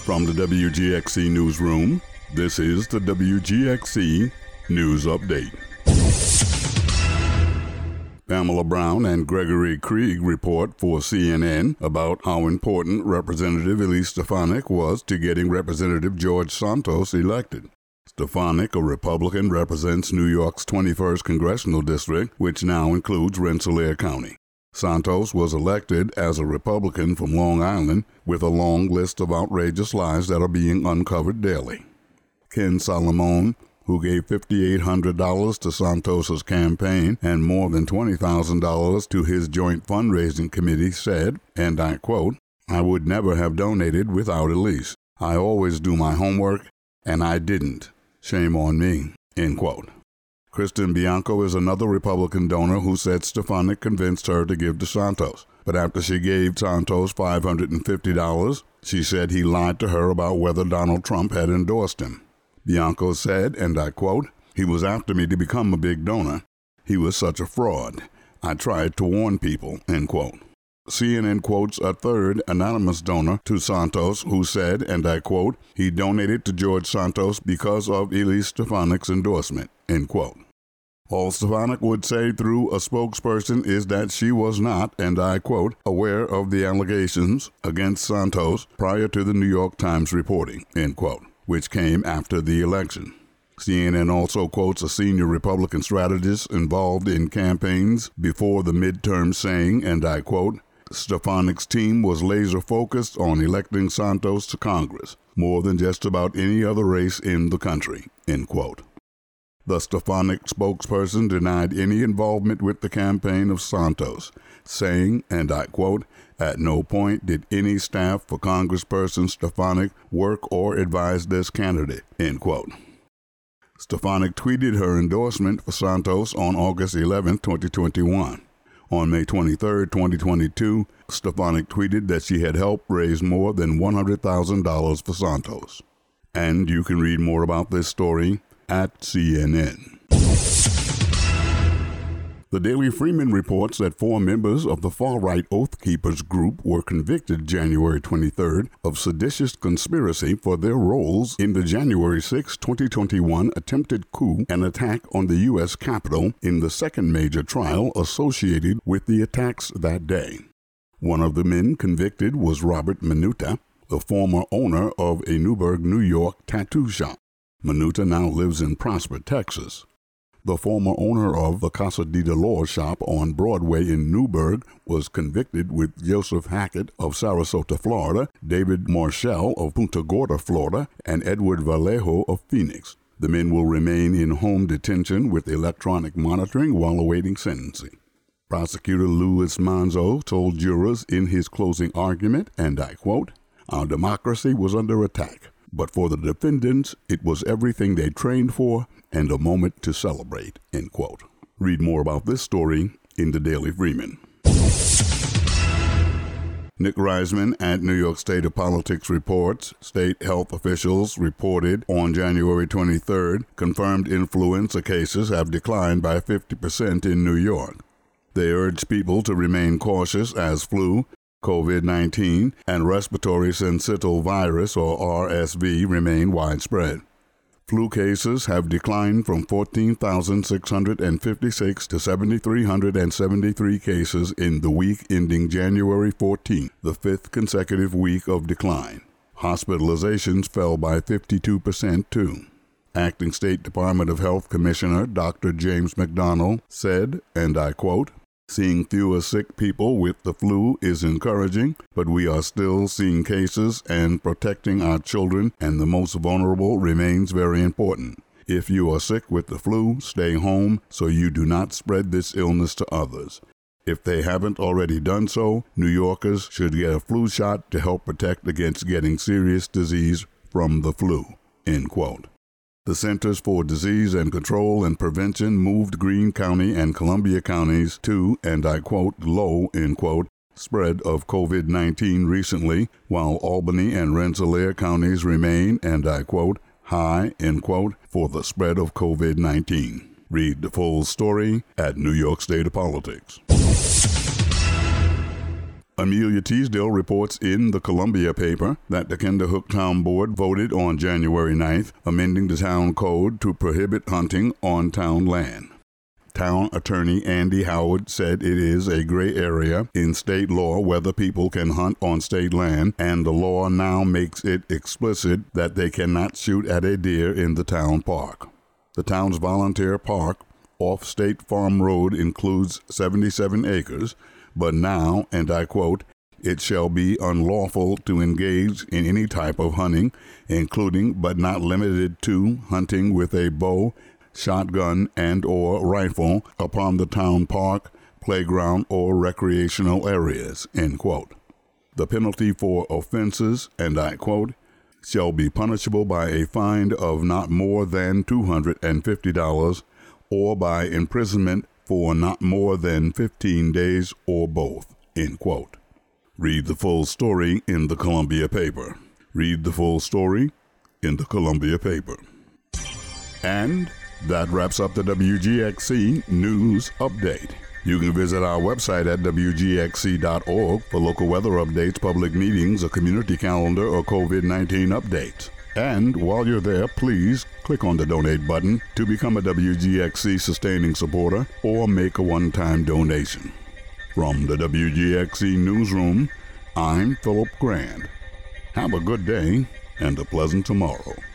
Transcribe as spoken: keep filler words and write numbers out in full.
From the W G X C Newsroom, this is the W G X C News Update. Pamela Brown and Gregory Krieg report for C N N about how important Representative Elise Stefanik was to getting Representative George Santos elected. Stefanik, a Republican, represents New York's twenty-first Congressional District, which now includes Rensselaer County. Santos was elected as a Republican from Long Island with a long list of outrageous lies that are being uncovered daily. Ken Salamone, who gave five thousand eight hundred dollars to Santos's campaign and more than twenty thousand dollars to his joint fundraising committee, said, and I quote, "I would never have donated without Elise. I always do my homework, and I didn't. Shame on me," end quote. Kristen Bianco is another Republican donor who said Stefanik convinced her to give to Santos. But after she gave Santos five hundred fifty dollars, she said he lied to her about whether Donald Trump had endorsed him. Bianco said, and I quote, "He was after me to become a big donor. He was such a fraud. I tried to warn people," end quote. C N N quotes a third anonymous donor to Santos who said, and I quote, "He donated to George Santos because of Elise Stefanik's endorsement," end quote. All Stefanik would say through a spokesperson is that she was not, and I quote, "aware of the allegations against Santos prior to the New York Times reporting," end quote, which came after the election. C N N also quotes a senior Republican strategist involved in campaigns before the midterm saying, and I quote, "Stefanik's team was laser-focused on electing Santos to Congress, more than just about any other race in the country," end quote. The Stefanik spokesperson denied any involvement with the campaign of Santos, saying, and I quote, "At no point did any staff for Congressperson Stefanik work or advise this candidate," end quote. Stefanik tweeted her endorsement for Santos on August eleventh, twenty twenty-one. On May twenty-third, twenty twenty-two, Stefanik tweeted that she had helped raise more than one hundred thousand dollars for Santos. And you can read more about this story at C N N. The Daily Freeman reports that four members of the far-right Oath Keepers group were convicted January twenty-third of seditious conspiracy for their roles in the January sixth, twenty twenty-one attempted coup and attack on the U S Capitol in the second major trial associated with the attacks that day. One of the men convicted was Robert Minuta, the former owner of a Newburgh, New York tattoo shop. Minuta now lives in Prosper, Texas. The former owner of the Casa de Dolores shop on Broadway in Newburgh was convicted with Joseph Hackett of Sarasota, Florida, David Marshall of Punta Gorda, Florida, and Edward Vallejo of Phoenix. The men will remain in home detention with electronic monitoring while awaiting sentencing. Prosecutor Louis Manzo told jurors in his closing argument, and I quote, "Our democracy was under attack. But for the defendants, it was everything they trained for and a moment to celebrate," end quote. Read more about this story in the Daily Freeman. Nick Reisman at New York State of Politics reports state health officials reported on January twenty-third confirmed influenza cases have declined by fifty percent in New York. They urge people to remain cautious as flu, COVID nineteen, and respiratory syncytial virus, or R S V, remain widespread. Flu cases have declined from fourteen thousand six hundred fifty-six to seven thousand three hundred seventy-three cases in the week ending January fourteenth, the fifth consecutive week of decline. Hospitalizations fell by fifty-two percent, too. Acting State Department of Health Commissioner Doctor James McDonnell said, and I quote, "Seeing fewer sick people with the flu is encouraging, but we are still seeing cases, and protecting our children and the most vulnerable remains very important. If you are sick with the flu, stay home so you do not spread this illness to others. If they haven't already done so, New Yorkers should get a flu shot to help protect against getting serious disease from the flu," end quote. The Centers for Disease and Control and Prevention moved Greene County and Columbia counties to, and I quote, "low," end quote, spread of COVID nineteen recently, while Albany and Rensselaer counties remain, and I quote, "high," end quote, for the spread of COVID nineteen. Read the full story at New York State of Politics. Amelia Teasdale reports in the Columbia paper that the Kinderhook Town Board voted on January ninth, amending the town code to prohibit hunting on town land. Town Attorney Andy Howard said it is a gray area in state law whether people can hunt on state land, and the law now makes it explicit that they cannot shoot at a deer in the town park. The town's volunteer park off State Farm Road includes seventy-seven acres, but now, and I quote, "It shall be unlawful to engage in any type of hunting, including but not limited to hunting with a bow, shotgun, and or rifle upon the town park, playground, or recreational areas," end quote. The penalty for offenses, and I quote, "shall be punishable by a fine of not more than two hundred fifty dollars or by imprisonment for not more than fifteen days or both," end quote. Read the full story in the Columbia paper. Read the full story in the Columbia paper. And that wraps up the W G X C News Update. You can visit our website at W G X C dot org for local weather updates, public meetings, a community calendar, or COVID nineteen updates. And while you're there, please click on the donate button to become a W G X C sustaining supporter or make a one-time donation. From the W G X C Newsroom, I'm Philip Grand. Have a good day and a pleasant tomorrow.